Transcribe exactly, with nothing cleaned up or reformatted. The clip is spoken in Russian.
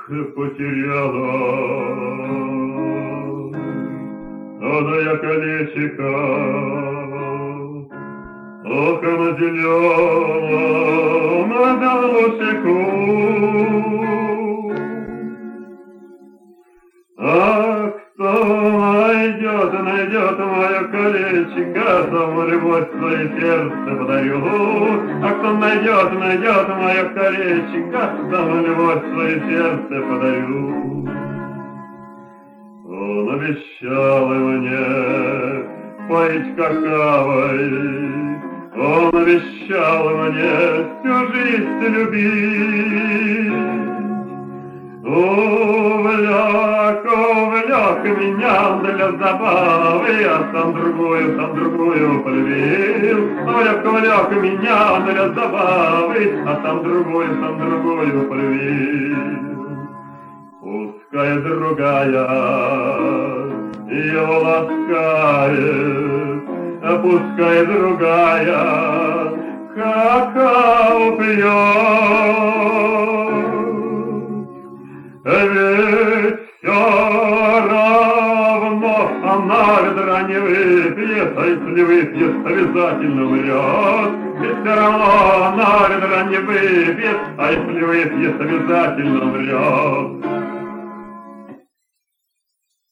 потеряла она я колечко, ох, она зелёна на лосику. А кто найдет, найдет мое колечко, тому любовь свое сердце подарю. А кто найдет, найдет мое колечко, тому любовь свое сердце подарю. Он обещал мне поить какавой, он обещал мне всю жизнь любить. Увлек, увлек меня для забавы, а сам другую, сам другую полюбил. Увлек, увлек меня для забавы, а сам другую, сам другую полюбил. Пускай другая ее ласкает, а пускай другая какао пьет. Ведь все равно она ведра не выпьет, а если выпьет, обязательно умрет. Ведь все равно она ведра не выпьет, а если выпьет, обязательно умрет.